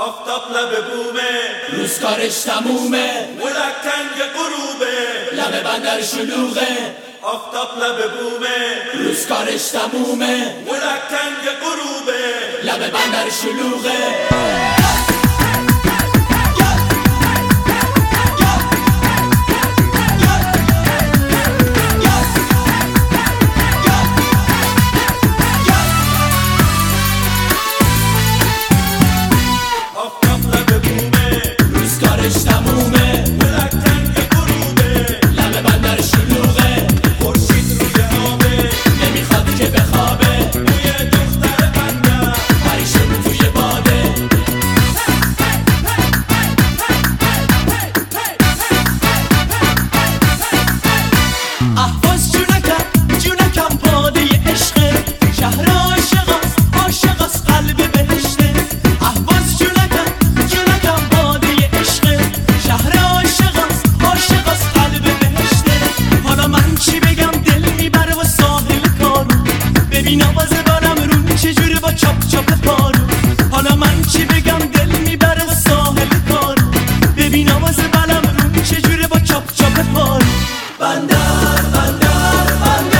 آفتاب لب بومه، روز کارش تمومه، ملکنگ غروبه، لب بندر شلوغه. آفتاب لب بومه، روز کارش تمومه، ملکنگ غروبه، لب بندر شلوغه. ببین آواز بارم رون چجوری با چاپ چاپ پارو. حالا من چی بگم دل میبره ساحل کارو. ببین آواز بارم رون چجوری با چاپ چاپ پارو. بندر بندر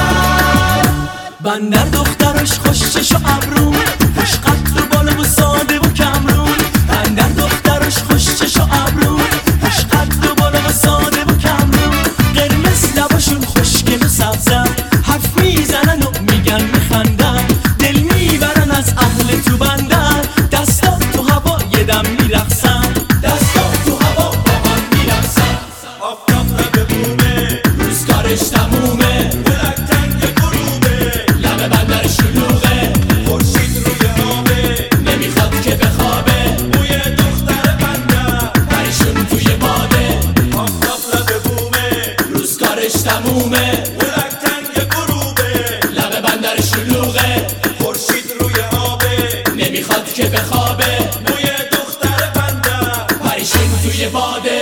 بندر بندر دخترش خوش چش و ابرو، خوش قد و بالا و ساده و کمرون. بندر دخترش خوش چش و ابرو، خوش قد و بالا و ساده و کمرون. قرمز لباشون خوشگل و سبزن، حرف میزنن و میگن میخندن. دل میبرن از اهل تو بندر، دستا تو هوا یه دم میرقصن. دستا تو هوا با هم میرقصن. آفتاب لب بومه، روز کارش تمومه، ملکنگ غروبه، لب بندر شلوغه. خورشید روی آبه، نمیخواد که بخوابه، بوی دختر بندر پریشون توی باده. آفتاب لب بومه، روز کارش تمومه، ملکنگ غروبه، لب بندر شلوغه. خورشید روی آبه، نمیخواد که بخوابه، بوی دختر بندر پریشون توی باده.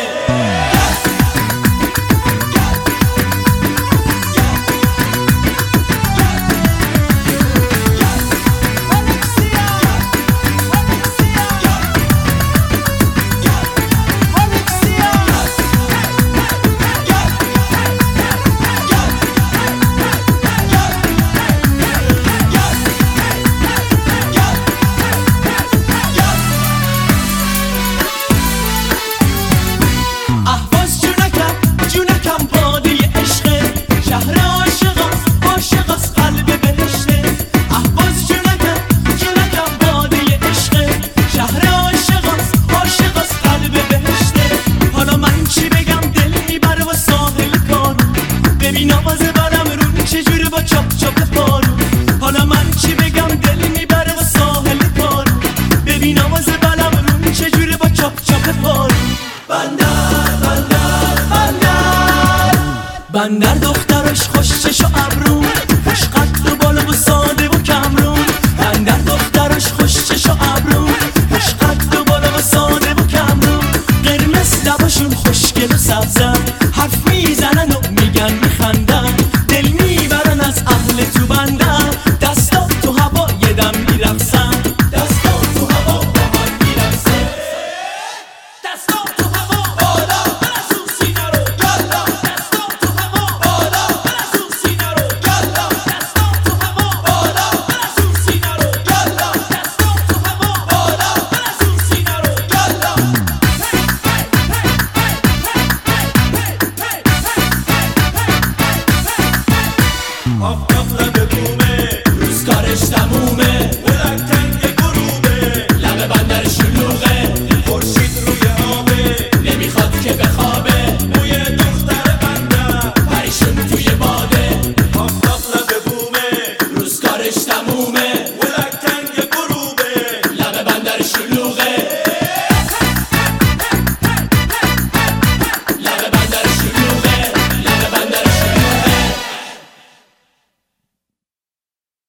ببین آواز بارم رون چجوری با چاپ چاپ پارو. حالا من چی بگم دل میبره ساحل کارو. ببین آواز بارم رون چجوری با چاپ چاپ پارو. بندر بندر بندر بندر دخترش خوش چش و ابرو، خوش قد و بالا و ساده و کمرون. بندر دخترش خوش چش و ابرو، خوش قد و بالا و ساده و کمرون. قرمز لباشون خوشگل و سبزن، حرف میزنن و میگن میخندن. دل میبرن از اهل تو بندر، دستا تو هوا یه دم میرقصن. دستا تو هوا با هم میرقصن. دستا تو هوا بالا برسون سینه رو یالا. دستا تو هوا بالا برسون سینه رو یالا. دستا تو هوا بالا برسون سینه رو یالا. دستا تو هوا بالا برسون سینه رو یالا. آفتاب لب بومه، روز کارش تمومه،